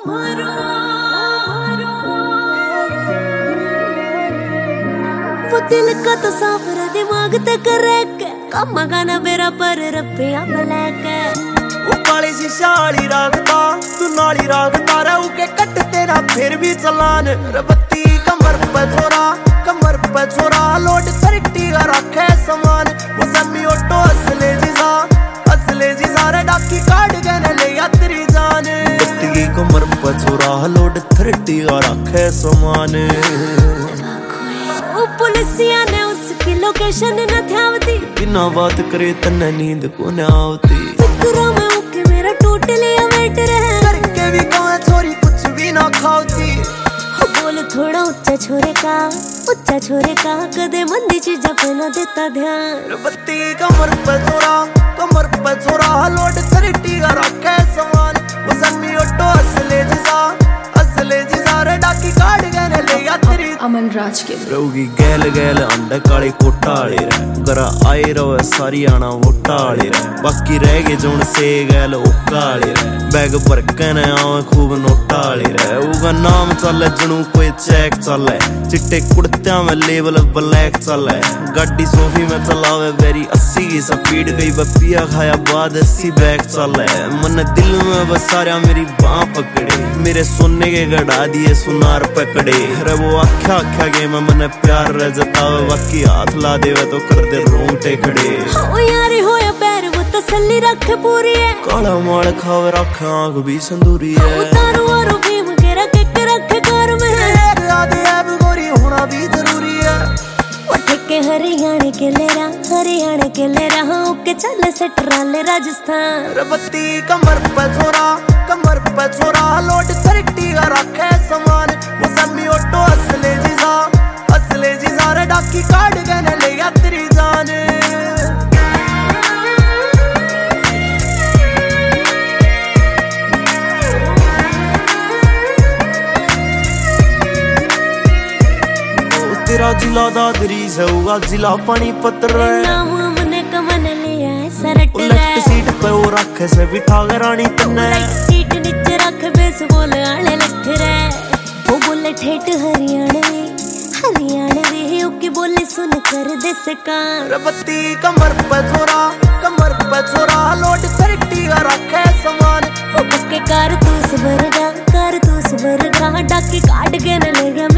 वो दिल का तो साफर दिमाग तक रख कम गाना मेरा पर रपिया ब्लैक वो काली सी शाली रागता तू नाली रागता रहू के कट तेरा फिर भी चलान रबत्ती कमर पे छोरा लोड 30 का रखे समान वो समी ऑटो असले जीजा रे डाकी काट गने ले यात्री जान रबत्ती कमर पे छोरा लोड 30 का रखे समान पुलिसिया ने उसकी लोकेशन न ध्यावती बिना बात करे तन्ने नींद को न आवती फिक्रों में ओके मेरा टोटली अवेट रहे करके भी कौन छोरी कुछ भी ना खाती बोल थोड़ा उच्चा छोरे का कदे मंदी चीजा पे न देता ध्यान रबत्ती कमर पे छोरा लोड 30 का रखे समान वो समी ऑटो असले जीजा रे डाकी काट गने ले यात्री अमन राज के रहोगी गैल अंडा काली कोटा वाले रे गरा आए रहो सारी आना वोटा वाले रे बाकी रह गए जोन से गैल ओका वाले रे बैग भर के न आवे खूब नोटा वाले रे उगा नाम चले जनू कोई चेक चले चिट्टे कुर्तियां में लेवल ब्लैक चले गाड़ी सोफी में चलावे वेरी 80 की स्पीड गई बपिया खाया बाद 80 बैग चले मन दिल में बस सारा मेरी बाह पकड़े मेरे सोने के गड़ा दिए सुनार पकड़े रे वो आख्या के मैंने प्यार रे जतावे बाकी हाथ ला देवे तो कर दे रोंगटे खड़े ओ यारी होया पैर वो तसल्ली रख पूरी है काला माल खावे रख आंख भी संदूरी है उतारू और भीम के रख घर में आदि अब गोरी होना भी जरूरी है उठ के हरियाणा के ले रहा ओके चल से ट्राले राजस्थान रबत्ती कमर पे छोरा लोड 30 का रखे समान वो समी ऑटो असले जीजा रे डाकी काट गने ले यात्री जान तेरा जिला दादरी सऊगा जिला पानीपत रे नाम हमने कमन लिया है सरट रे लेफ्ट सीट पे वो रखे से बिठा के रानी तन्ने राइट सीट नीचे रख बेस बोल आले लठ रे वो बोले ठेठ हरियाणा वे ओके बोले सुन कर दे सकान रबत्ती कमर पे छोरा लोड 30 का रखे समान वो के कारतूस भर गा डाकी काट के न ले गया